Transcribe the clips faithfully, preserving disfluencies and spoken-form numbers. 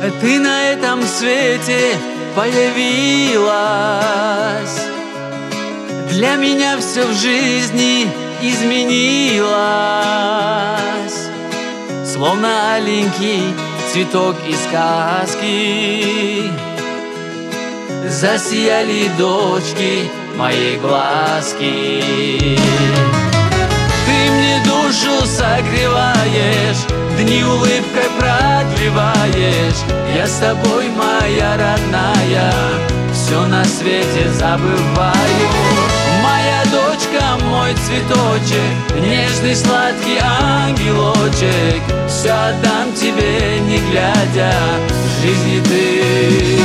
Ты на этом свете появилась. Для меня все в жизни изменилось. Словно аленький цветок из сказки засияли дочки моей глазки. Ты мне душу согреваешь, дни улыбкой продлеваешь. Я с тобой, моя родная, все на свете забываю. Моя дочка, мой цветочек, нежный сладкий ангелочек, все отдам тебе, не глядя, в жизни ты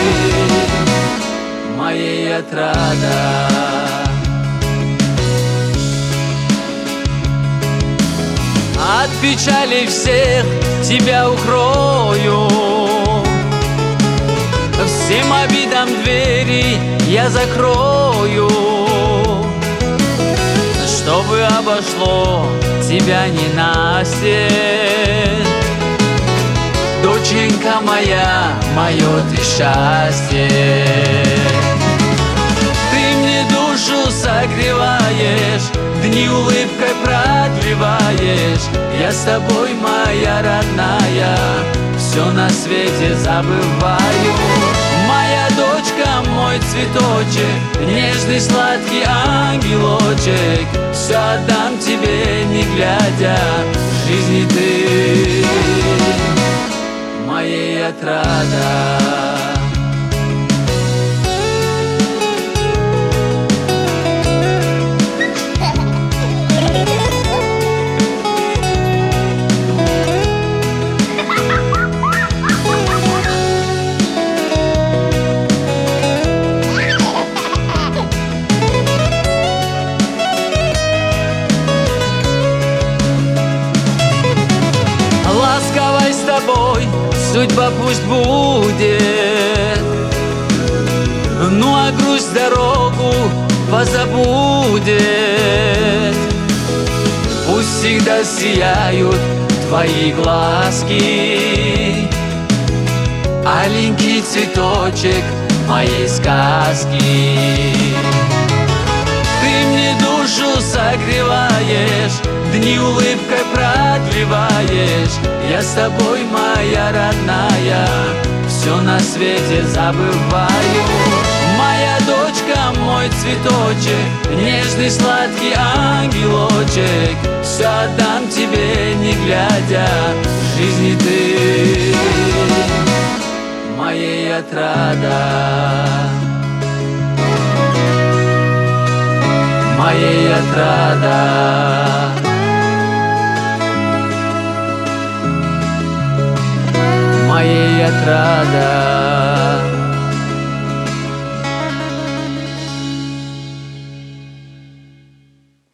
моей отрада. От печали всех тебя укрою, всем обидам двери я закрою, чтобы обошло тебя ненастье. Доченька моя, мое ты счастье. Ты мне душу согреваешь, дни улыбкой продлеваешь. Я с тобой, моя родная, все на свете забываю. Моя дочка, мой цветочек, нежный сладкий ангелочек, все отдам тебе, не глядя, в жизни ты моей отрада. Ласковой с тобой судьба пусть будет, ну а грусть дорогу позабудет. Пусть всегда сияют твои глазки, аленький цветочек моей сказки. Ты мне душу согреваешь, дни улыбкой продлеваешь. Я с тобой, моя родная, все на свете забываю. Моя дочка, мой цветочек, нежный сладкий ангелочек, все отдам тебе, не глядя, в жизни ты моей отрада. Моей отрада. Моей отрада.